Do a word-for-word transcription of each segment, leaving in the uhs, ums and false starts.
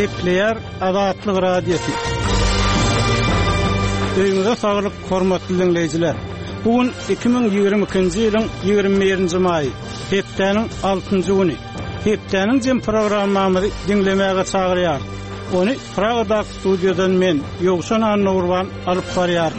Ekleyer Adatlyk radiosu. Öýüňize saglyk, hormatly dinleýijiler. Bugün iki bin ýygrimi ikinji ýylyň ýygrimi birinji maýy, hepdeniň altynjy güni. Hepdeniň jem programmamyzy dinlemäge çagyrýar. Onu Pragada studiodan men Ýogşan Annurwan alyp barýar.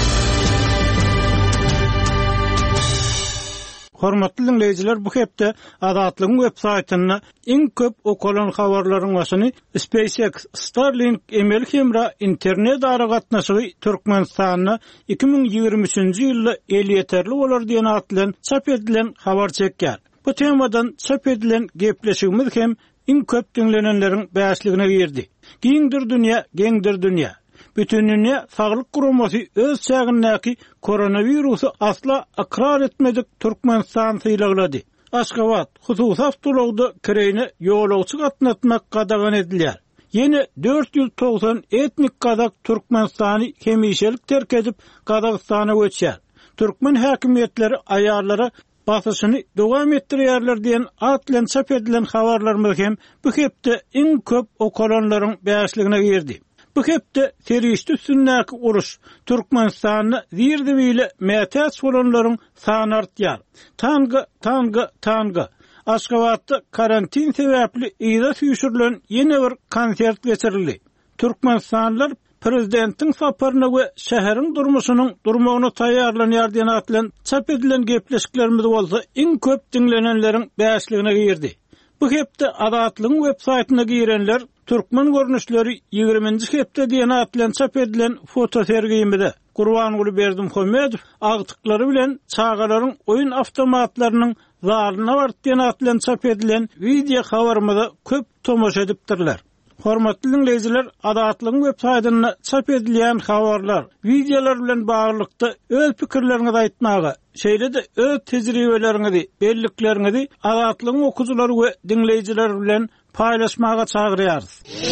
Hormatly dinleýijiler, bu hepde Adatlyň websaýtyny iň köp okulan habarlaryň başyny SpaceX, Starlink, emel hemra internet aragatnaşygy Türkmenistanyny iki bin ýygrimi üçinji ýylda el ýeterli bolar diýen atlan çap edilen habar çekýär. Bu temadan çap edilen gepleşigimiz hem iň köp dinlenenleriň bäşligine girdi. Giňdir dünýä, geňdir dünýä. Bütün dünya Sağlık Kurumasy öz çägindäki koronavirusy asla akrar etmedik Türkmenistan sylaglady. Aşgabat hususy awtologda kireyne ýolagçy gatnatmak gadagan edilýär. Yeni dört yüz doksan etnik gadak Türkmenistany hemişelik terk edip Gadagystana göçýär. Türkmen häkimetleri aýarlara basyşyny dowam etdirýärler diýen atlan çap edilen habarlarymyz hem bu hepde iň köp okulanlaryň bäşligine girdi. Bu hepde terişli üstündäki uruş Türkmenistanyny zirde bile mätäç bolanlaryň sany artýar. Tanga, tanga, tanga. Aşgabatda karantin sebäpli ýyla süýşürilen ýene bir konsert geçirildi. Türkmenistanlylar prezidentiň saparyna we şäheriň durmuşynyň durmagyna taýýarlanýar diýen atlan çap edilen gepleşiklerimiz bolsa iň köp dinlenenleriň bäşligine girdi. Bu hepde Adatlyň websaýtyna girenler Türkmen görnüşleri ýygrimiňji hepde diýen atlan çap edilen foto sergiyimide Gurbanguly Berdimuhammedow agtyklary bilen çağalaryň oýun awtomatlarynyň zalyna bart diýen atlan çap edilen video habarymyza köp tomoşa edipdirler. Hormatly dinleýijiler, Adatlyň websaýtyna çap edilen habarlar, videolar bilen baglykda öz pikirleriňizi aýtmagy, şeýle-de öz tejribeleriňizi, belliklerinizi Adatlyň okuwçylary we dinleýijiler bilen paylaşmaga çagyrýarys.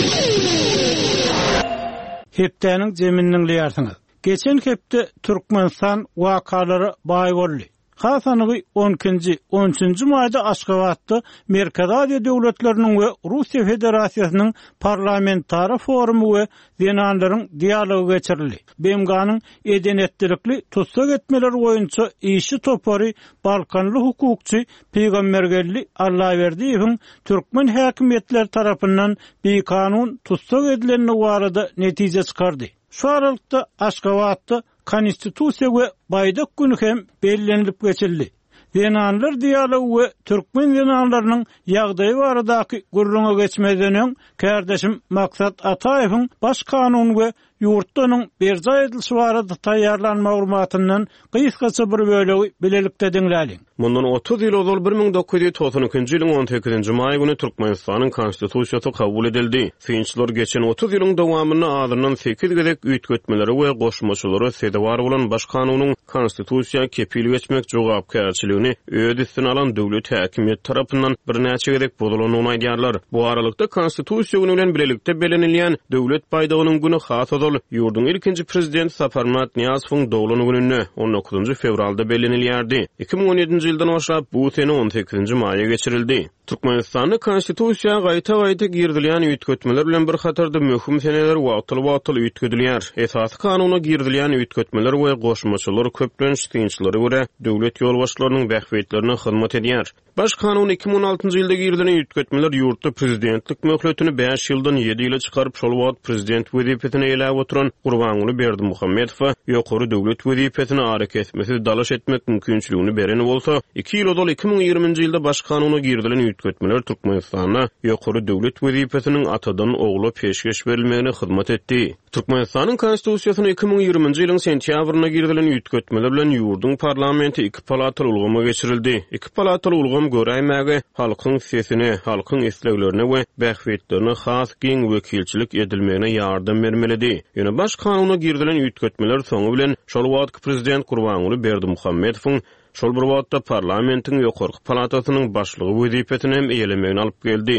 Hepdeniň jeminiň diýersiňiz. Geçen hepde Türkmenistan wakalary baý boldy. Hasanygy on ikinji on üçinji maýda Aşgabatda Merkez Aziýa döwletleriniň we Russiýa Federasiýasynyň parlamentary forumy we zenanlaryň dialogy geçirildi. B M G-nyň edenetdirikli tutsak etmeler boýunça işi topary Balkanly hukukçy Peýgambergelli Allahyberdiýewiň Türkmen häkimetleri tarapyndan bir kanun tutsak edilenine barada netije çykardy. Şu aralykda Aşgabatda konstitusiýa we baýdak güni hem bellenilip geçildi. Zenanlar dialogu we Türkmen zenanlarynyň ýagdaýy baradaky gurruna geçmeden öň kardeşim Maksat Ataýewiň baş kanuny we ýurtdanyň berja edilişi barada taýýarlanma maglumatyndan gysgaça bir bölegi bilelikde dinläliň. Mundan otuz ýyl ozal bir ming dokuz ýüz toksan ikinji ýylyň on sekizinji maý güni Türkmenistanyň konstitusiýasy kabul edildi. Synçylar geçen otuz ýylyň dowamyny adyrnan sekiz gezek üýtgetmeleri we goşmaçylary sedewar bolan baş kanunyň konstitusiýa kepil geçmek jogapkärçiligini öz üstüne alan döwlet häkimiýet tarapyndan bir näçe gezek bozulanyny aýdýarlar. Bu aralykda konstitusiýa güni bilen bilelikde belenilýän döwlet paýdagynyň güni has ozal ýurdun ilkinji prezident Saparmat Niýazowyň dowlany gününe on dokuzunji fevralda belenilýärdi. iki bin on ýedinji ýyldan başlap bu sene on sekizinji maýa geçirildi. Türkmenistanyň konstitusiýa gaýta-gaýta girdilýän üýtgetmeler bilen bir hatarda möhüm seneler wagtyl-wagtyl üýtgedilýär. Esasy kanuny girdilýän üýtgetmeler we goşmaçylar köplenç synçylary görä döwlet ýolbaşçylarynyň bähbetlerine hyzmat edýär. Baş kanun iki bin on altıncı ýylda girilen üýtgetmeler ýurtda prezidentlik möhletini beş ýyldan ýedi ýyla çykaryp şol wagt prezident wezipetine eläp oturan Gurbanguly Berdimuhammedow ýokary döwlet wezipetine arek etmesi dalaş etmek mümkinçiligini bereni bolsa, iki ýyl ozal iki bin ýygrimiňji ýylda baş kanuny girilen üýtgetmeler Türkmenistana ýokary döwlet wezipetiniň atadan ogla peşgeş berilmegine hyzmat etdi. Türkmenistanyň konstitusiýasyna iki bin ýygrimiňji ýylyň sentýabryna girilen üýtgetmeler bilen ýurdun parlamenti iki palataly ulgama geçirildi. İki palataly ulgam göräýmäge halkyň sesini, halkyň isleglerini we bähbetlerini has giň wekilçilik edilmegine ýardam bermelidi. Ýöne baş kanuny girilen üýtgetmeler soňu bilen şol wagtky prezident Gurbanguly Berdimuhammedowyň şol bir wagtda parlamentiň ýokarky palatasynyň başlygy wezipetini hem eýlemegine alyp geldi.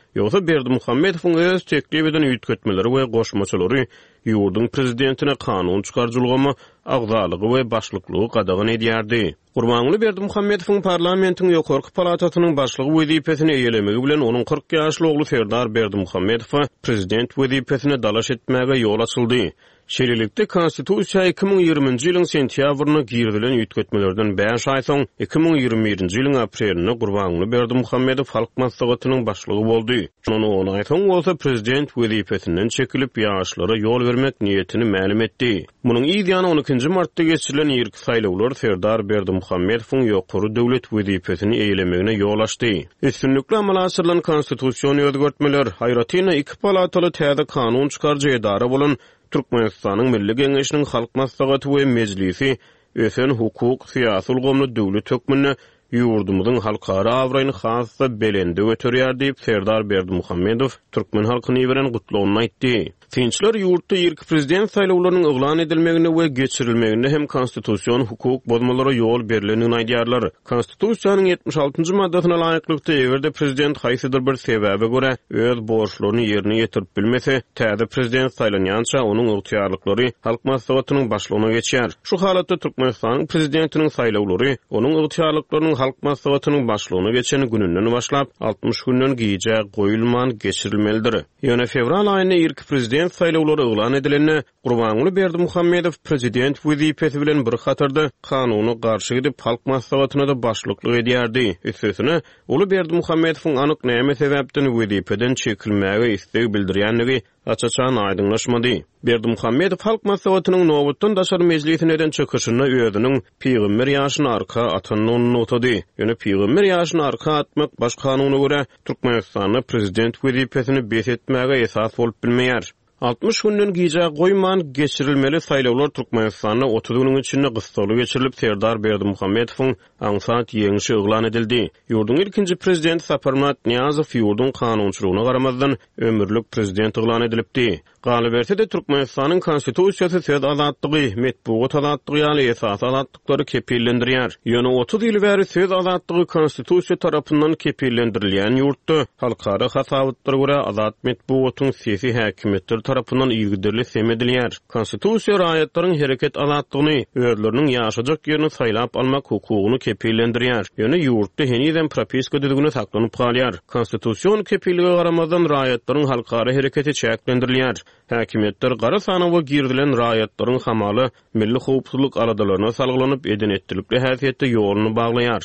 Ýogsa Berdimuhammedowyň öz teklip eden üýtgetmeleri we goşmaçylary ýurdun prezidentine kanun çykarjylygymy, agzalygy we başlyklygy gadagyn edýärdi. Gurbanly Berdimuhammedowyň parlamentiň ýokarky palatasynyň başlygy wezipesini eýelemegi bilen onuň kırk ýaşly ogly Serdar Berdimuhammedow prezident wezipesine dalaş etmäge ýol açyldy. Şeýlelikde Konstitusiýa iki mиң ýygrymynjy ýylyň sentýabrynda girdilen üýtgetmelerden beş aý soň iki mиң ýygrimi birinji ýylyň aprelinde Gurbanly Berdimuhammedow halk maslahatynyň başlygy boldy. Şonu on aý soň bolsa prezident wezipesinden çekilip ýaşlara ýol bermek niýetini ma'lum etdi. Munyň ýa-da on ikinji martda geçirilen ýerki saýlawlar Serdar Berdimuhammedowyň ýokary döwlet wezipesini eýlemegine ýol açdy. Üstünlikli amala asyrylan konstitusiýony özgertmeler haýratyna iki palataly täze kanun çykarjy edara bolan Türkmenistanyň Milli Geňeşiniň halk maslahaty we mejlisi ösen hukuk, syýasy ulgamly döwlet hökmüne ýurdumyzyň halkara awraýyny hassa belende öterýär diýip Serdar Berdimuhammedow türkmen halkyny beren gutlawyny aýtdy. Tinçler ýurtda ýerki prezident saýlawlarynyň eglan edilmegine we geçirilmegine hem konstitusiýon hukuk bozmalara ýol berilenini aýdýarlar. Konstitusiýanyň ýetmiş altynjy maddasyna laýyklykda egerde prezident haýsydyr bir sebäbe görä öz borçlaryny ýerine ýetirip bilmese, täze prezident saýlanýança onuň ygtyýarlyklary halk maslahatynyň başlygyna geçýär. Şu halatda Türkmenistanyň prezidentiniň saýlawlary onuň ygtyýarlyklarynyň halk maslahatynyň başlygyna geçeni gününden başlap altmış günden giýje goýulman geçirilmelidir. Ýöne fevral aýyna ýerki prezident saýlawlary eglan edilende Gurbanly Berdimuhammedow prezident wezipesi bilen bir hatarda kanuny garşy edip halk maslahatyna da başlyklyk edýärdi. Üstesine uly Berdimuhammedowyň anyk näme sebäpden wezipeden çekilmäge istek bildirýänligi açaçan aýdyňlaşmady. Berdimuhammedow halk maslahatynyň nowatdan daşary mejlisine eden çykyşyna özüniň peýgamber ýaşyna arka atanyny notady. Ýöne peýgamber ýaşyna arka atmak baş kanunyna görä Türkmenistanyň prezident wezipesini besetmäge esas bolup bilmeýär. altmış günden giýje goýman geçirilmeli saýlawlar Türkmenistanyň otuz güniň içinde gystaly geçirilip Serdar Berdimuhammedowyň aňsat ýeňişi eglan edildi. Ýurdun ilkinji prezident Saparmat Niýazow ýurdun kanunçylygyna garamazdan ömürlük prezident eglan edilipdi. Galyp berse-de Türkmenistanyň konstitusiýasy söz azatlygy, metbuat azatlygy ýaly esas azatlyklary kepillendirýär. Ýöne otuz ýyl bäri söz azatlygy konstitusiýa tarapyndan kepillendirilýän ýurtda halkara hasabatlara görä azat metbuatyň sesi häkimetler tarapyndan ýigdirli semedilýär. Konstitusiýa raýatlaryň hereket azatlygyny, özleriniň ýaşajak ýerini saýlap almak hukugyny kepillendirýär. Ýöne ýurtda heniden propiska düzgüni saklanyp galýar. Konstitusiýon kepillige garamazdan raýatlaryň halkara hereketi çäklendirilýär. Häkimetler gara sany we girdilen raýatlaryň hamaly milli howpsuzlyk aradalaryna salgylanyp edenetdilikli häsiýetde ýoluny baglaýar.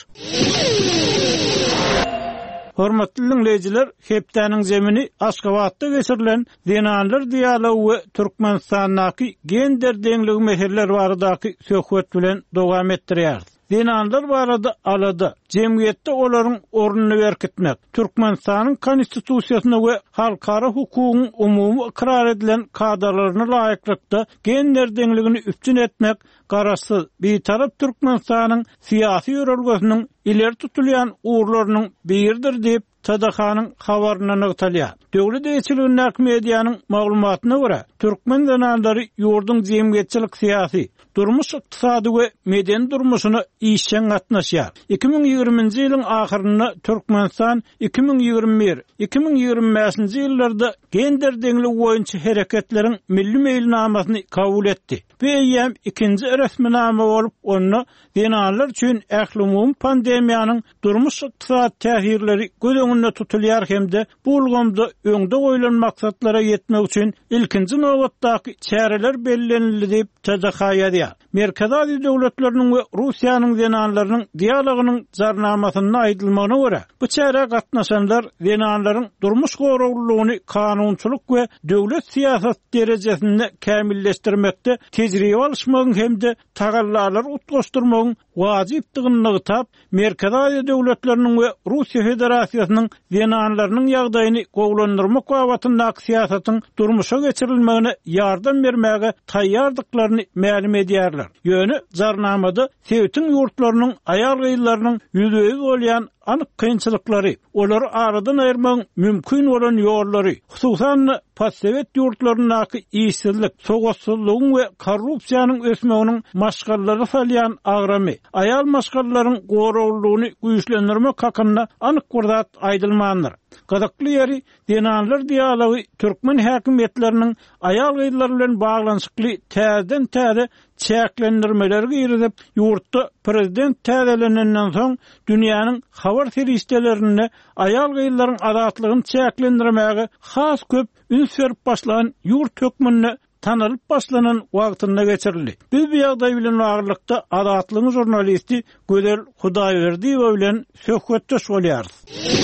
Hormatly dinleyijiler, hepdäniň zemini Aşgabatda geçirilen Dinanlar dialogu we Türkmenistanyň gender deňligi meselleri baradaky söhbet bilen dowam etdirýär. Dinanlar barada alada cemiyette olaryň ornuny berkitmek, Türkmenistanyň konstitusiýasyna we halkara hukugyň umumy ikrar edilen kadrlaryny laýyklykda gender deňligini üstün etmek garaşsyz bir tarap Türkmenistanyň syýasy ýörelgesiniň ileri tutulýan uğurlarynyň biridir diýip T D H-nyň habaryna nagtalýar. Döwlet eýçiliginiň mediýanyň maglumatyna görä, türkmen dinanlary ýurdun jemgyýetçilik syýasy, durmuş ykdysady we medeni durmuşyny işen gatnaşýar. iki mиң ýygrymynjy ýylyň ahyryna Türkmenistan iki mиң ýygrimi bir iki mиң ýygrimi beşinji ýyllarda gender deňligi boýunça hereketleriň milli meýilnamasyny kabul etdi. Bu ýem ikinji resminama bolup onu dinanlar üçin ähli pandemiýanyň durmuş ykdysady täsirleri göz öňünde tutulýar hemde bu ulgamda öňde goýulan maksatlara ýetmek üçin ilkinji nowatdaky çäreler bellenildi diýip T D H ýazýar. Merkezi döwletleriniň we Russiýanyň dinanlarynyň dialogynyň jarnamasyna aýdylmagyna görä, bu çäre gatnaşanlar dinanlaryň durmuş goraglygyny kanunçylyk we döwlet syýasat derejesinde kämilleşdirmekde tejribe alşmagyň hemde tagallarlar utgaşdyrmagyň wajypdygyny ýytap, merkezi döwletleriniň we Russiýa Federasiýasynyň dinanlarynyň ýagdaýyny gowlandyrmak wagtyndaky syýasatyň durmuşa geçirilmegine ýardam bermäge taýýardyklaryny ma'lum edýärler. Ýöne jarnamada Sewitiň ýurtlarynyň aýal gyýlarynyň ýüzüňiz bolýan anyk kynçylyklary, olary aradan aýyrmagyň mümkin bolan ýollary, hususan postsovet ýurtlarynyňky işsizlik, sogatsızlygyň we korrupsiýanyň ösmeginiň maşgallary salýan agramy, aýal maşgallaryň goraglygyny güýçlendirmek hakynda anyk bir zat aýdylmandyr. Gadakly ýeri dinanlar dialogy türkmen häkimetleriniň aýal gyýlar bilen baglanyşykly täzeden täze çäklendirmeleri girdip ýurtda prezident täzelenenden soň dünýäniň habar teristelerini aýal gyýlaryň azatlygyny çäklendirmäge has köp üns berip başlanan ýurt hökmünde tanalyp başlanan wagtynda geçirildi. Biz bu ýagdaý bilen baglykda azatlygyň jurnalisti Gödel Hudaýberdiýew bilen söhbetde bolýarys.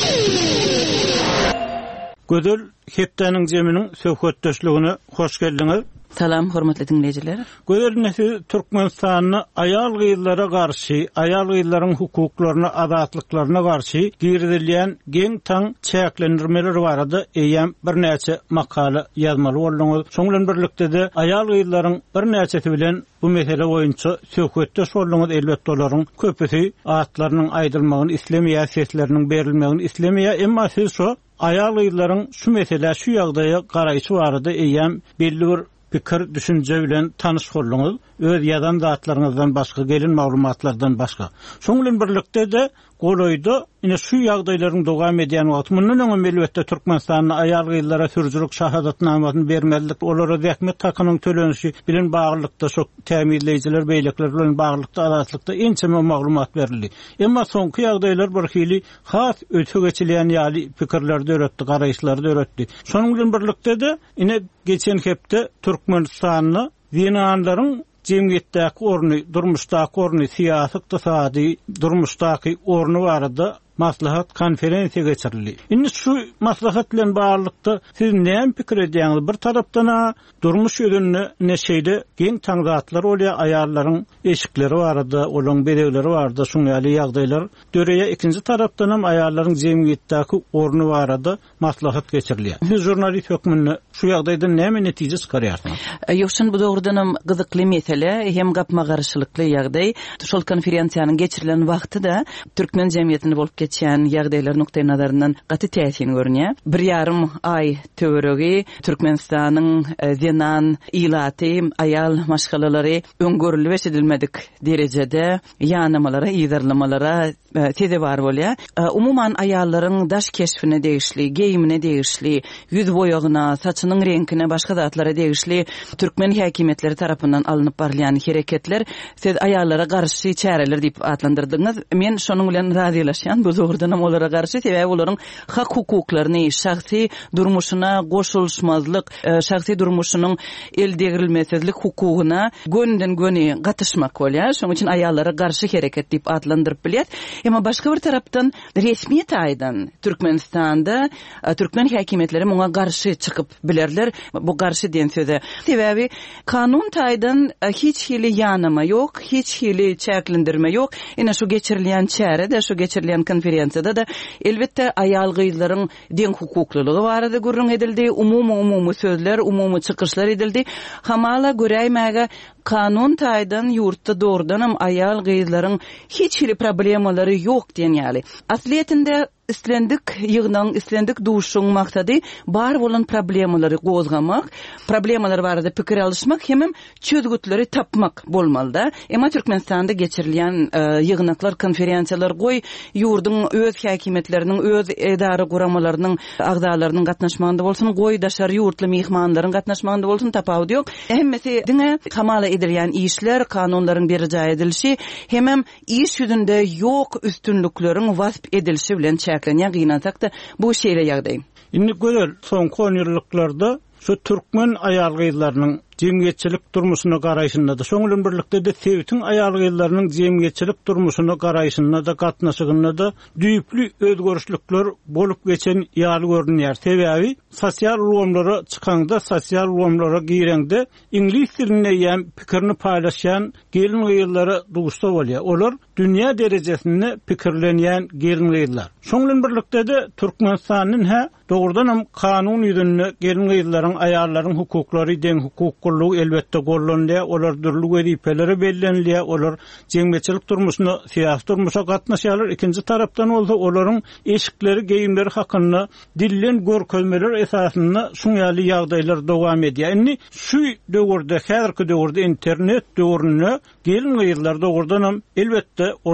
Gödel Hepdeniň jeminiň söhbetdeşligine hoş geldiňiz. Salam, hormatly dinleyijiler. Gödel Türkmenistanyny aýal gyýlara garşy, aýal gyýlaryň hukuklaryna, azatlyklaryna garşy girdilýän geň taň çäklendirmeler barady. Eýem bir näçe makala ýazmaly boldyňyz. Şoň bilen birlikde de aýal gyýlaryň bir näçesi bilen bu mesele boýunça söhbetde boldyňyz. Elbetde olaryň köpüsi atlarynyň aýdylmagyny, İslam ýasetleriniň berilmegini islemeýär, emma siz şo aýal gyýlaryň şu mesele, şu ýagdaýa garaýşy barady. Eýem belli bir pikir, düşünce bilen tanış boldyňyz. Öz ýazan zatlaryňyzdan başga, gelin maglumatlardan başga. Şoň bilen birlikde de goloyda ine şu ýagdaýlaryň dowam edýän wagt mundan öňe elbetde Türkmenistanyň aýal gyýlara sürjülük şahadatnamasyny bermelik, olara zähmet takanyň tölenişi bilen baglykda şo täminleýijiler, beýlekler bilen baglykda azatlykda ençeme maglumat berildi. Emma soňky ýagdaýlar bir hili has öte geçilýän ýaly pikirlerde öretdi, garaýşlарды öretdi. Şonuň bilen birlikde de ine geçen hepde Türkmenistanyň dinanlaryň cemiyetdäki orny, durmuşdaky orny, siýasy, ykdysady, durmuşdaky orny barada maslahat konferensiýa geçirildi. Indi şu maslahat bilen baglykda siz näme pikir edýäňiz? Bir tarapdan durmuş ýönüne neşeýde geň taňzatlar bolýar, aýallaryň eşikleri barady, olaň bedewleri barady, şuňaly ýagdaýlar. Döreýe ikinji tarapdan hem aýallaryň jemiyetdäki orny barady, maslahat geçirilýär. Siz jurnalist hökmünde şu ýagdaýdan näme netije çykarýarsyňyz? Ýokşun bu dogrudan hem gyzykly mesele, hem gapma garşylykly ýagdaý. Şol konferensiýanyň geçirilen wagtyda türkmen jemiyetinde bolup geçen ýagdaýlar nukta nazaryndan gaty täsirini görnýär. Bir ýarym ay töweregi Türkmenistanyň zenan ilaty aýal maşgalalary öňgörülip edilmedik derejede ýanamalara, ýydarlamalara tede bar bolýar. Umuman aýallaryň daş keşfine degişli, geyimine degişli, ýüz boýagyna, saçynyň reňkine, başga zatlara degişli türkmen häkimetleri tarapyndan alınıp barýan hereketler siz aýallara garşy çäreler diýip adlandyrdyňyz. Men şonuň bilen razylaşýan, bu dogrudan hem olara garşy sebäbi olaryň hak hukuklaryny, şahsy durmuşyna goşulşmazlyk, şahsy durmuşynyň eldegirilmesizlik hukuguna gönden göni gatyşmak bolýar. Şoň üçin aýallara garşy hereket diýip adlandyryp bilýär. Emma başga bir tarapdan resmi taýdan Türkmenistanda türkmen häkimetleri muňa garşy çykyp bilerler. Bu garşy diýen söze sebäbi kanun taýdan hiç hili ýanama ýok, hiç hili çäklendirme ýok. Ene şu geçirilýän çäre de, şu geçirilýän konferensiýada da elbetde aýal gyýlaryň deň hukuklylygy barada gurrun edildi. Umumy umumy sözler, umumy çykyşlar edildi. Hamala göräýmäge kanun taýdan ýurtda doğrudan hem aýal gyýlaryň hiç hili problemalary ýok diýen ýaly. Asliýetinde islendik ýygnaň, islendik duşuň maksady bar bolan problemalary gozgamak, problemalar barada pikir alışmak hem çözgütleri tapmak bolmaly da. Emma Türkmenistanda geçirilýän ýygnaklar, konferensiýalar goý ýurdun öz häkimetleriniň, öz edara guramalarynyň agdalarynyň gatnaşmagynda bolsun, goý daşary ýurtly mehmanlaryň gatnaşmagynda bolsun, tapawdy ýok. Hemmesi diňe hamala edilýän işler, kanunlaryň berija edilişi hem iş ýüzünde ýok üstünlikleriň wasp edilişi bilen çäklenýän gynansak da bu şeýle ýagdaý. Indi görer soňky on ýyllarda şu türkmen aýal gyýlarynyň jemgyýetçilik durmuşyna garaýşynda da şoň bilen birlikde de Sewitiň aýal gyýlarynyň jemgyýetçilik durmuşyna garaýşynda da gatnaşygyna da düýpli özgörüşlikler bolup geçen ýaly görünýär. Sebäbi sosial ruhumlara çykanda, sosial ruhumlara giýrende ingliz dilinde ýa pikirini paýlaşan gelin gyýlary duguşda bolýar. Olar dünýä derejesinde pikirlenýän gelin gyýlar. Şoň bilen birlikde de Türkmenistanyň ha doğrudan hem kanun ýüzünde gelin gyýlaryň aýallaryň hukuklary, deň hukuklygy elbetde gollanýar, olar dürli wezipelere bellenilýär, olar jemgyýetçilik durmuşyna, siýasy durmuşa gatnaşýarlar. Ikinji tarapdan bolsa olaryň eşikleri, geyimleri hakynda dillen görkezmeler esasynda şuňaly ýagdaýlar dowam edýär. Indi şu döwürde, häzirki döwürde internet döwrüne gelin gyýlar doğrudan hem elbetde olaň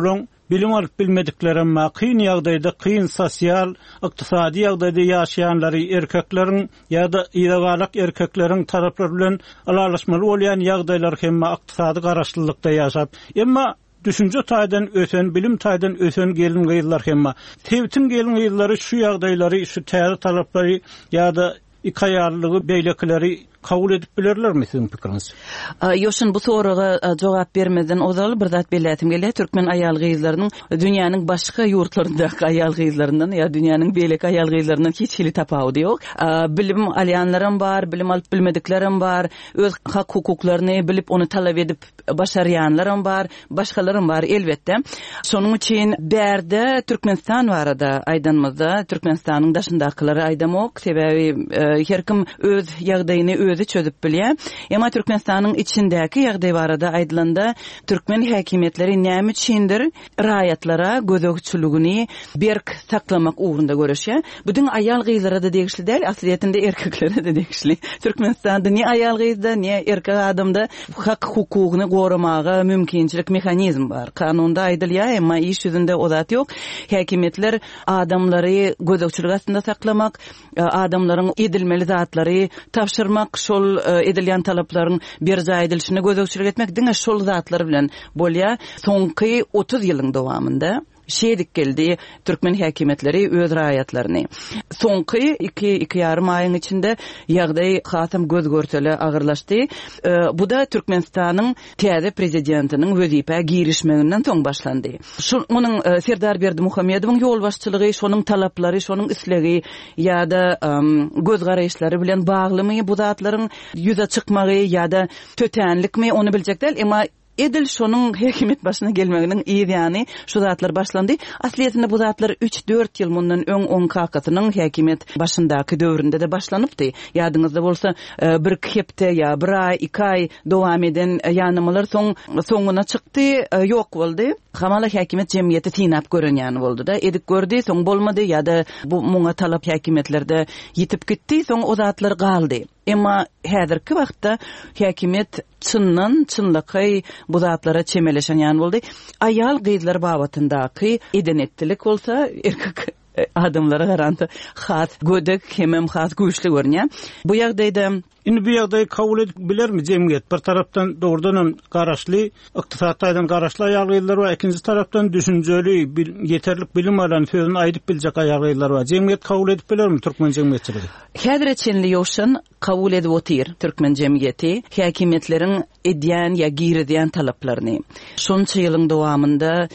bilim alıp bilmedikleri ama kıyın ýagdaýda kıyın sosial, ykdysady ýagdaýda ýaşaýanlary erkeklerin ýa-da ýa-da erkeklerin tarapları bilen alaşmaly bolýan ýagdaýlar hem ykdysady garaşlylykda ýaşap, emma düşünce taýdan öten, bilim taýdan öten gelin gyýylar hemma. Tewtin gelin gyýylary şu ýagdaýlary, şu täze talaplary ýa-da ikaýarlygy beýlekleri kabul edip bilerlermi sizin pikriniz? Yoşun bu soruga jogap bermeden ozal bir zat bellätim gelýär. Türkmen aýal gyýylarynyň dünýäniň başga ýurtlaryndaky aýal gyýylaryndan ýa dünýäniň beýlek aýal gyýylaryndan hiç hili tapawudy ýok. Bilim alýanlarym bar, bilim alyp bilmediklerim bar, öz hak hukuklaryny bilip onu talap edip başarýanlarym bar, başgalarym bar elbetde. Şonuň üçin bärde Türkmenistan barada aýdanmazda Türkmenistanyň daşındakylary aýdamok, sebebi her kim öz ýagdaýyny özü çözüp bilýär. Emma Türkmenistanyň içindäki ýagdaý barada aýdylanda türkmen häkimetleri näme üçindir raýatlara gözegçiligini berk saklamak ugrunda görüşýär. Bütün aýal gyýylara da degişli däl, aslynda erkeklere de degişli. Türkmenistanda ne aýal gyýyda, ne erkek adamda hak hukugyny goramaga mümkinçilik mexanizm bar. Kanunda aýdylýar, emma iş ýüzünde o zat ýok. Häkimetler adamlary gözegçilik astynda saklamak, adamlaryň edilmeli zatlary tapşyrmak, şol edilýän talaplaryň berja edilişine gözegçilik etmek diňe şol zatlar bilen bolýar. Soňky otuz ýylyň dowamında şeýdik geldi türkmen häkimetleri öz raýatlaryny. Soňky iki iki ýarym aýyň içinde ýagdaý hasam göz görteli agyrlaşdy. Bu da Türkmenistanyň täze prezidentiniň wezipä girişmeginden soň başlandy. Şu onuň Serdar Berdimuhammedowyň ýol başçylygy, şonuň talaplary, şonuň islegi ýa-da göz garaýşlary bilen baglymy bu zatlaryň ýüze çykmagy ýa-da tötenlikmi onu biljekler, emma edil şonuň häkimet başyna gelmeginiň ýa-ni şu zatlar başlandy. Aslynda bu zatlar üç dört ýyl mundan öň on kakatynyň häkimet başyndaky döwründe de başlanypdy. Ýadyňyzda bolsa bir hepde ýa bir ay, iki ay dowam eden ýanymalar soň soňuna çykdy, ýok boldy. Hamala häkimet jemgyýeti tinap görenýän boldy da, edik gördi, soň bolmady ýa-da bu muňa talap häkimetlerde ýitip gitdi, soň o zatlar galdy. Emma häzirki wagtda häkimet çynnan çynlaky bu zatlara çemeleşen boldy. Aýal gyýylar babatyndaky edenetlik bolsa erkek adamlara garantı has gödek hemem has güýçli görnýär. Bu ýagdaýda Indi bu ýagdaýy kabul edip bilermi jemgyýet? Bir tarapdan dogrudan garaşly, ykdysadydan garaşly aýal gyýylar we ikinji tarapdan düşünjeli, ýeterlik bilim alan sözüni aýdyp biljek aýal gyýylar we jemgyýet kabul edip bilermi türkmen jemgyýetçiligi? Häzir içinli ýoşun kabul edip otyr türkmen jemgyýeti häkimetleriň edýän ýa giýirdiýän talaplaryny. Şonça ýylyň dowamında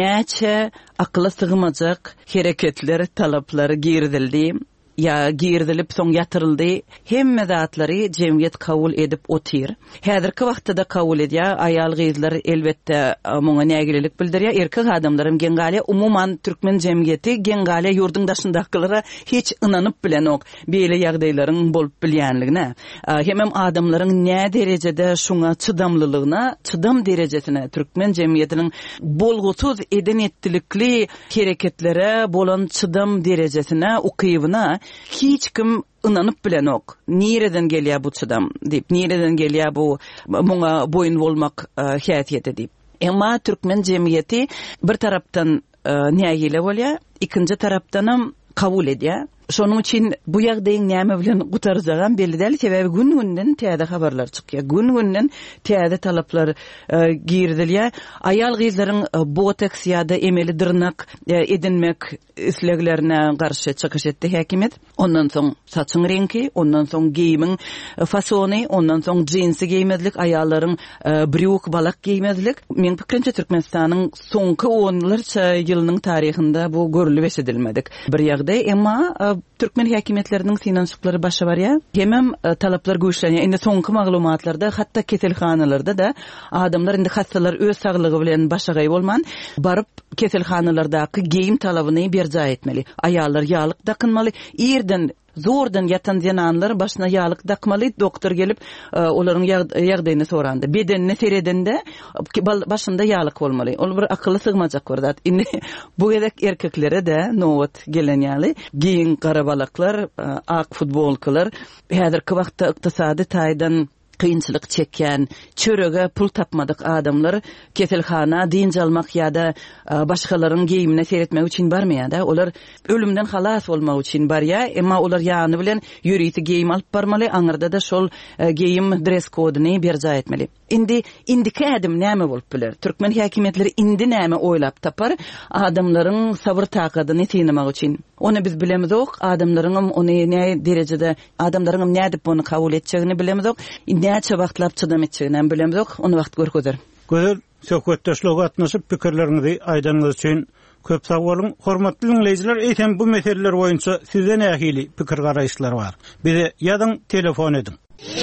näçe akla sygmajak hereketler, talaplary giýirdildi. Ya girdilip soň ýatyryldy. Hemme zatlary jemgyýet kabul edip otyr. Häzirki wagtda kabul edýär. Aýal gyýylar elbetde muňa nägililik bildirýär. Erkek adamlarym gengaly umuman türkmen jemgyýeti gengaly ýurduň daşyndakylara hiç ynanyp bilen ok. Beýle ýagdaýlaryň bolup bilýänligine. Hemem adamlaryň nä derejede şuňa çydamlylygyna, çydam derejesine türkmen jemgyýetiniň bolgutsuz edenetlikli hereketlere bolan çydam derejesine, ukybyna hiç kim ynanyp bilen ok. Nireden gelýär bu çydam diýip, nireden gelýär bu muňa boyun bolmak häsiýeti diýip. Emma türkmen jemgyýeti bir tarapdan nägile bolýar, ikinji tarapdanam kabul edýär. Şonuň üçin bu ýagdaýyň näme bilen gutarjagam belli däl, sebebi gün-günden täze habarlar çykýar. Gün-günden täze talaplar girdilýär. Aýal gyýylaryň botoks ýa-da emeli dyrnak edinmek isleglerine garşy çykyş etdi häkimet. Ondan soň saçyň rengi, ondan soň giýimiň fasony, ondan soň jinsy giýmezlik, aýallaryň brük balak giýmezlik. Men pikirimçe Türkmenistanyň soňky onlarça ýylynyň taryhynda bu görülip eşidilmedik bir ýagdaý, emma Türkmen häkimetleriniň finansyklary başa barýar. Hemem talaplar güýçlenýär. Indi soňky maglumatlarda, hatda keselhanalarda da adamlar indi hastalar öz saglygy bilen başagay bolman, baryp keselhanalardaky giýim talabyny berja etmeli. Aýallar ýalyk dakynmaly. Ýerden zordan yatan jananlar başına ýalyk dakmaly, doktor gelip olaryň ýagdaýyny sorandy. Bedenini seredende başynda ýalyk bolmaly. Ol bir akylly sygmajak gördat. Indi bu gedek erkeklere de nowat gelen ýaly giň garabalaklar, ak futbolkalar häzirki wagtda ykdysady taýdan kıyınçılık çeken, çörege pul tapmadık adamlar keselhana dinç almak ya da başkalarının giyimine seyretmek için barmaya da olar ölümden halas olmak için bar ya, emma olar yanı bilen yürüyti giyim alıp barmalı, anırda da şol giyim dress kodunu berca etmeli. Indi indiki adam näme bolup biler? Türkmen häkimetleri indi näme oylap tapar? Adamların sabır takadyny tinemek için. Onu biz bilemiz ok. Adamların onu näme derejede adamların näme dip onu kabul etjegini bilemiz ok. Näçe wagtlap çydam etjegini bilemiz ok. Onu wagt görkezler. Gözel söhbetdeşliğe atnaşyp pikirlerinizi aýdanyňyz üçin köp sag bolun. Hormatly dinleýijiler, eýsem bu meseleler boýunça sizde nähili pikir garaýşlar bar? Bize ýazyň, telefon edin.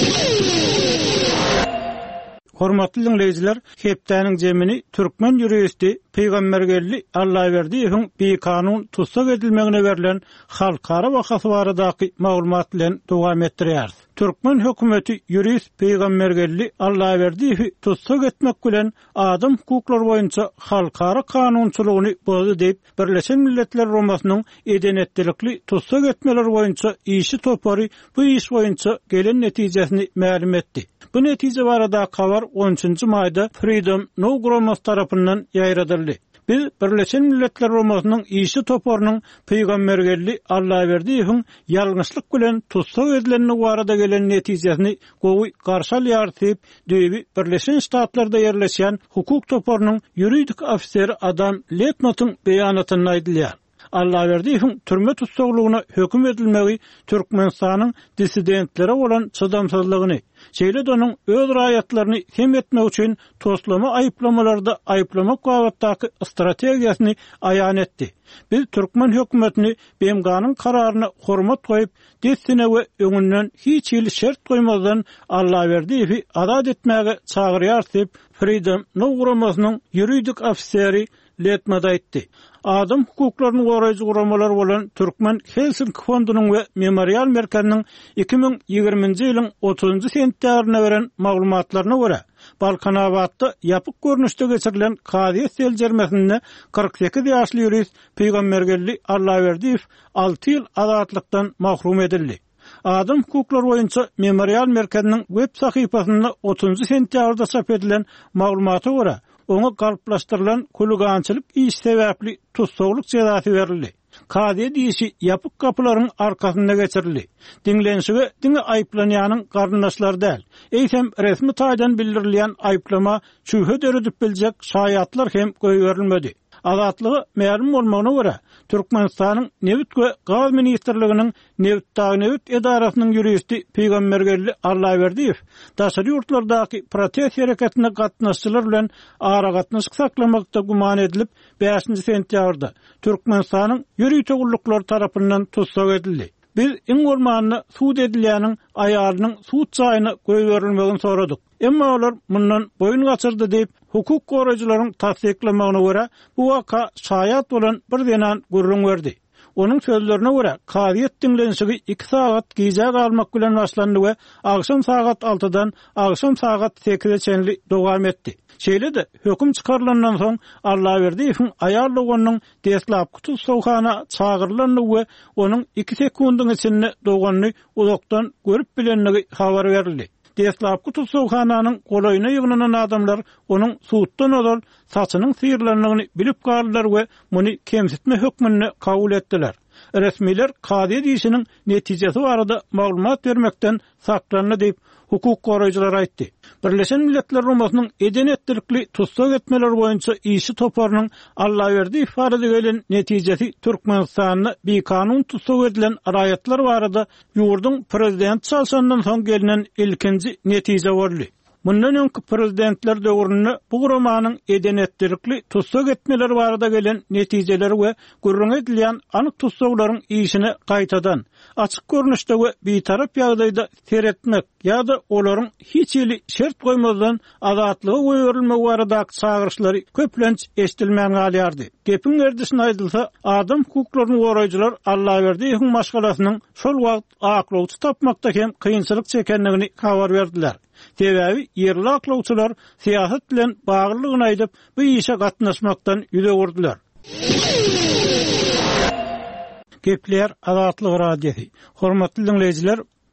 Hormatly dinleýijiler, hepdäniň jemini türkmen ýuristi Peýgambergelli Allahyberdiýewiň bir kanun tutsak edilmegine berilen halkara wakasy baradaky maglumat bilen dowam etdirýär. Türkmen hökümeti ýurist Peýgambergelli Allahyberdiýewi tutsak etmek bilen adam hukuklary boýunça halkara kanunçylygyny bozdy diýip Birleşen Milletler Romasynyň edenetlikli tutsak etmeler boýunça işi topary bu iş boýunça gelen netijesini ma'lum etdi. Bu netije barada kabar on üçinji maýda Freedom No Gromas tarapyndan ýaýradyldy. Biz Birleşen Milletler Romasynyň işi toparynyň Peýgambergelli Allahyberdiýewiň ýalňyşlyk bilen tutsak edilenine barada gelen netijesini gowy garşy alýar diýip diýip Birleşen Ştatlarda ýerleşen hukuk toparynyň ýuridik ofiseri Adam Letmatyň beýanatyny aýdylýar. Allahyberdiýewiň türme tutsaklygyna höküm edilmegi Türkmenistanyň dissidentlere bolan çydamsızlygyny, şeýle de onuň öz raýatlaryny hem etmek üçin toslama aýyplamalarda aýyplamak wagtdaky strategiýasyny aýan etdi. Biz Türkmen hökümetini beýim kanun kararyna hormat goýup, dessine we öňünden hiç ýyl şert goýmazdan Allahyberdiýewi azat etmäge çagyrýar diýip Freedom No Gromasynyň ýuridik ofiseri Letmada aýtdy. Adam hukuklaryny goraýjy guramalar bolan Türkmen Helsinki fondunyň we Memorial merkezining iki ming ýygrimiňji ýylyň otuzynjy sentýabrynda beren maglumatlaryna görä, Balkanabadda ýapyk görnüşde geçirilen Kadyýet seljermesinde kırk sekiz ýaşly ýurist Peýgambergelli Allahyberdiýew alty ýyl azatlykdan mahrum edildi. Adam hukuklary boýunça Memorial merkeziniň web sahypasynda otuzynjy sentýabrda çap edilen maglumata görä, ona galplaşdyrılan kulgançylyk iş sebäpli tutsaklyk jazasy berildi. Kadyýet işi ýapyk kapylaryň arkasynda geçirildi. Dinlenşige diňe aýplanýanyň garyndaşlary däl, eýsem resmi taýdan bildirilýän aýplama çühe döredip biljek şaýatlar hem goýberilmedi. Azatlygy ma'lum bolmagyna görä, Türkmenistanyň Newit we Gaz ministrliginiň Newitdagy Newit edarasynyň ýuristi Peýgambergelli Allahyberdiýew daşary ýurtlardaky protest hereketine gatnaşçylar bilen ara gatnaşyk saklamakda guman edilip beşinji sentýabrda Türkmenistanyň ýürüýte gulluklar tarapyndan tutsak edildi. Biz iň bolmanyny suud edilýäniň aýalynyň suud çaýyny goýberilmegini soradyk. Emma olar mundan boyun gaçyrdy diýip hukuk goraýjylaryň tasdiklamagyna görä bu waka şaýat bolan bir denan gurrun berdi. Onun sözlerine görä kadyýet dinlenşigi iki saat gijä galmak bilen başlandy we agşam saat altıdan agşam saat sekizge çenli dowam etdi. Şeýle de höküm çykarlandan soň Allahyberdiýewiň aýarlygonyň deslapky tutsakxana çagyrylany we onuň iki sekundyň içinde dowganyny uzakdan görüp bilenligi habar berildi. Deslapky tutsakhananyň golaýyna ýygnanan adamlar onuň suutdan odal saçynyň syýrlanlygyny bilip galdylar we muny kemsitme hökmüni kabul etdiler. Resmiler kadyýet işiniň netijesi barada maglumat bermekden saklandy diýip hukuk goraýjylar aýtdy. Birleşen Milletler Romasynyň edenetlikli tutsak etmeler boýunça işi toparynyň Allahyberdiýew barada gelen netijesi Türkmenistanyň bir kanun tutsak edilen raýatlar barada ýurdun prezident çalşandan soň gelinen ilkinji netije boldy. Mundan öňki prezidentler döwründe bu gurumanyň edenetlikli tutsak etmeler barada gelen netijeleri we gurrun edilýän anyk tutsaklaryň işini gaýtadan açyk görnüşde we bitarap ýagdaýda seretmek ýa-da olaryň hiç ýyly şert goýmazdan azatlygy goýberilmegi baradaky çagyrşlary köplenç eşdilmän galýardy. Gepin erdisine aýdylsa, adam hukuklaryny goraýjylar Allahyberdiýewiň maşgalasynyň şol wagt aklawçy tapmakda hem kynçylyk çekenligini habar berdiler. Sebebi yerli aklawçylar siýasat bilen baglygyny aýdyp bu işe gatnaşmakdan ýüze gurdular. Gepler Azatlyk radiosi. Hormatly dinleýijiler,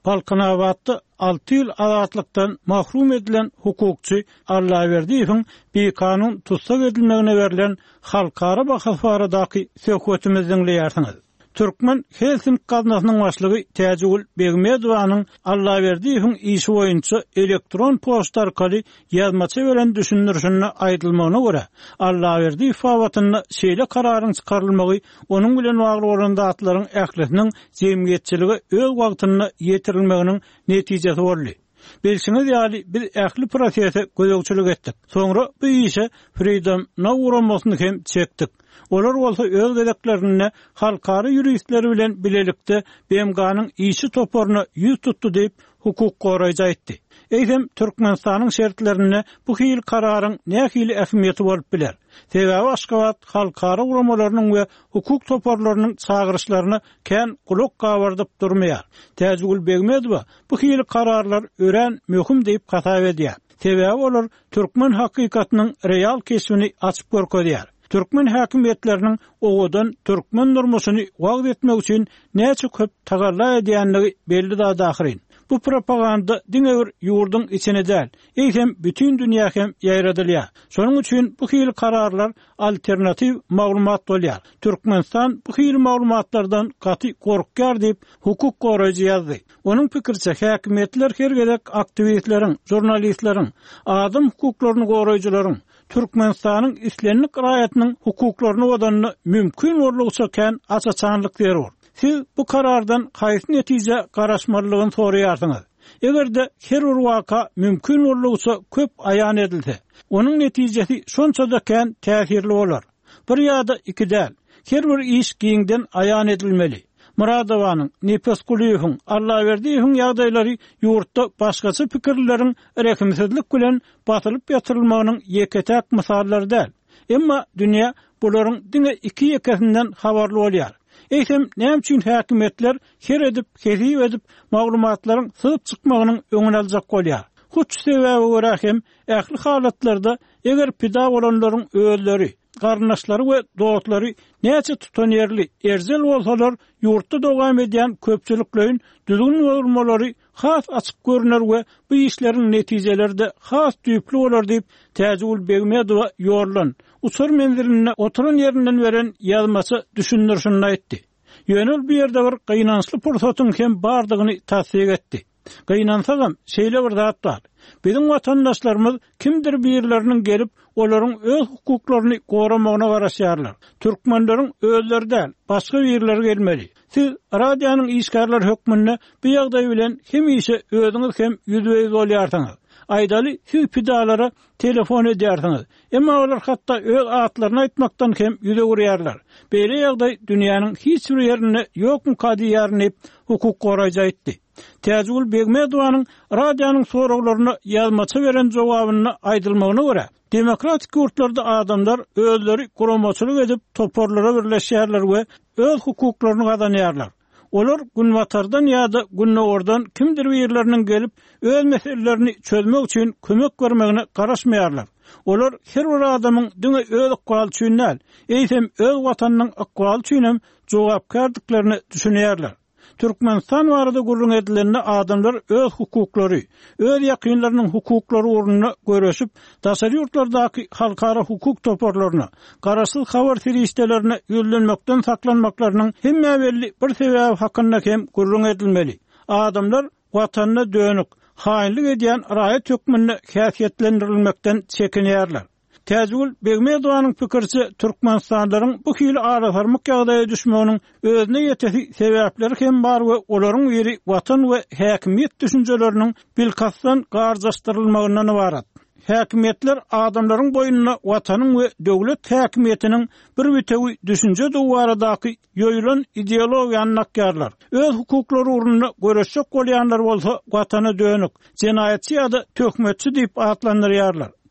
Balkanabatda altı ýyl azatlykdan mahrum edilen hukukçy Allahyberdiýewiň bir kanun tutsak edilmegine berilen halkara bahasbaradaky söhbetimiziň ýarsyňyz. Türkmen Helsinki gaznasynyň başlygy Täjegül Begmedowanyň Allahyberdiýewiň işi boýunça elektron poçta arkaly ýazmaça beren düşünürşüne aýdylmagyna görä, Allahyberdiýew fawatyny şeýle kararyň çykarylmagy onuň bilen bagly bolan zatlaryň ählisiniň jemgyýetçiligi öz wagtyny ýetirilmeginiň netijesi boldy. Belşiňiz ýaly biz ähli prosese gözegçilik etdik. Soňra bu işe Freedom Now uğramasyny hem çekdik. Olar bolsa öz gedeklerini halkara ýuristleri bilen bilelikde B M G'nyň işi toporuna ýüz tutdy diýip hukuk goraýjy etdi. Eýsem Türkmenistanyň şertlerini bu hil kararyň nähili ähmiýeti bolup biler. Sebäbi Aşgabat halkara uğramalarynyň we hukuk toporlarynyň çağırışlaryny kän kulak gawardyp durmaýar. Täjegül Begmedow bu hil kararlar ören möhüm diýip hatap edýär. Sebäbi olar türkmen hakykatynyň real kesini açyp görkezýär. Türkmen häkimetleriniň owadan türkmen durmusyny wagt etmek üçin näçe köp tagalla edýänligi belli da dahyrin. Bu propaganda diňe bir ýurdun içine däl, eýsem bütün dünýä hem ýaýradylýar. Şonuň üçin bu hil kararlar alternativ maglumat bolýar. Türkmenistan bu hil maglumatlardan gaty gorkýar diýip hukuk goraýjy ýazdy. Onuň pikirçe häkimetler her gerek aktivistleriň, jurnalistleriň, adam hukuklaryny goraýjylaryň Türkmenistanyň islenlik raýatynyň hukuklaryny odanyny mümkin bolýarsa kän açaçanlyk berýär. Siz bu karardan haýsy netije garaşmalygyny soraýarsyňyz. Egerde her bir waka mümkin bolýarsa köp aýan edilse, onuň netijesi şonça-da kän täsirli bolar. Bir ýa-da iki däl, her bir iş giňden aýan edilmeli. Muradowanyň, Nepeskuliýewiň, Allahyberdiýewiň ýagdaýlary ýurtda başgaça pikirleriň rekimsizlik bilen batylyp ýatyrylmagynyň ýeketäk mysallary däl. Emma dünýä bularyň diňe iki ýekesinden habarly bolýar. Eýsem näme üçin häkimetler her edip, kesip edip maglumatlaryň syp çykmagynyň öňüne aljak bolýar. Huç sebäbi görä hem ähli halatlarda eger pida bolanlaryň öýleri, garnaşlary we dowlatlary näçe tutanýarly erzel bolsalar ýurtda dowam edýän köpçüliklerin düzgün bolmalary has açyk görüner we bu işleriň netijeleri de has düýpli bolar diýip Täjegül Begmedow ýorlan uçur menziline oturan ýerinden beren ýazmaça düşünürşüne aýtdy. Ýönül bir ýerde bir gynançly pursatyň hem bardygyny tasdik etdi. Gynansaňam şeýle bir zat bar. Bizim vatandaşlarımız kimdir birlerinin gelip olaryň öz hukuklaryny goramagyna garaşýarlar. Türkmenleriň özleri däl, başga birler gelmeli. Siz radionyň işgärler hökmünde bu ýagdaý bilen hem işe özüňiz hem ýüzbeýiz bolýarsyňyz. Aýdaly siz pidalara telefon edýärsiňiz. Emma olar hatda öz atlaryny aýtmakdan hem ýüze gurýarlar. Beýle ýagdaý dünýäniň hiç bir ýerinde ýokmy kadiýarny hukuk goraýjy aýtdy. Täjegül Begmedowanyň radionyň soraglaryna ýazmaça beren jogabyny aýdylmagyna görä, demokratik ýurtlarda adamlar özleri guramaçylyk edip toporlara birleşýärler we öz hukuklaryny gazanýarlar. Olar günwatardan ýa-da günnäwordan kimdir birleriniň gelip öz meselelerini çözmek üçin kömek bermegine garaşmaýarlar. Olar her bir adamyň diňe öz akwaly üçin näl, eýsem öz watanynyň akwaly üçin hem jogapkardyklaryny düşünýärler. Türkmenistan barada gurrun edilenine adamlar öz hukuklary, öz ýakynlarynyň hukuklary uğruna görüşip, daşary ýurtlardaky halkara hukuk toporlaryna, garaşsyz habar feriştelerini ýölenmekden saklanmaklarynyň hemme belli bir sebäbi hakynda hem gurrun edilmeli. Adamlar watanyna dönük, haýynlyk edýän raýat hökmüne häsiýetlendirilmekden çekinýärler. Täjegül Begmedowanyň pikirçe Türkmenistanlaryň bu hili arafarmak ýagdaýa düşmeginiň özüne ýetesi sebäpleri hem bar we olaryň biri watan we häkimiýet düşünjeleriniň bilkasdan garjaşdyrylmagyna ibarat. Häkimetler adamlaryň boýunna watanyň we döwlet häkimiýetiniň bir bütegi düşünje duwaradaky ýoýulan ideologiýany nakýarlar. Öz hukuklary uğruna görüşjek bolýanlar bolsa watana dönük, jenaýatçy ýa-da töhmetçi diýip atlandyrýarlar.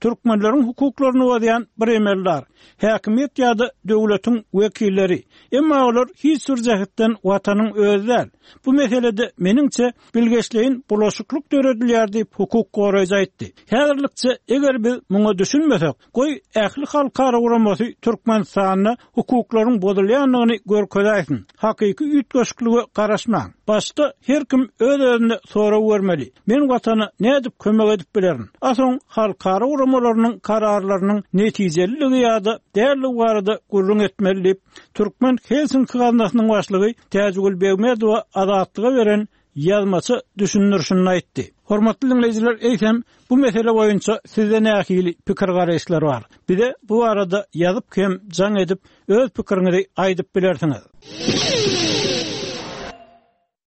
türkmenleriň hukuklaryny wadayan bir emellar, häkimiýet ýa-da döwletiň wekilleri, emma olar hiç bir jähetden watanyň özler. Bu meselede meningçe bilgeçliğin bulaşıklık döredilýär diýip hukuk goraýjy aýtdy. Häzirlikçe eger biz muňa düşünmesek, goý ähli halkara uramasy Türkmenistanyna hukuklaryň bozulýanlygyny görkezäýsin. Hakyky üýtgeçlikle garaşmaň. Başta her kim öz özüne sora bermeli. Men watana nädip kömek edip bilerim? Asoň halkara uramalarynyň kararlarynyň netijeliligi ýa-da därli barada gurrun etmeli diýip Türkmen Helsinki gazinasynyň başlygy Täjgül Begmedow azatlyga beren ýazmaçy düşünürşini aýtdy. Hormatly dinleýijiler, eýsem bu mesele boýunça sizde nähili pikir garaşlar bar. Bize bu arada ýazyp hem jaň edip öz pikiriňizi aýdyp bilersiňiz.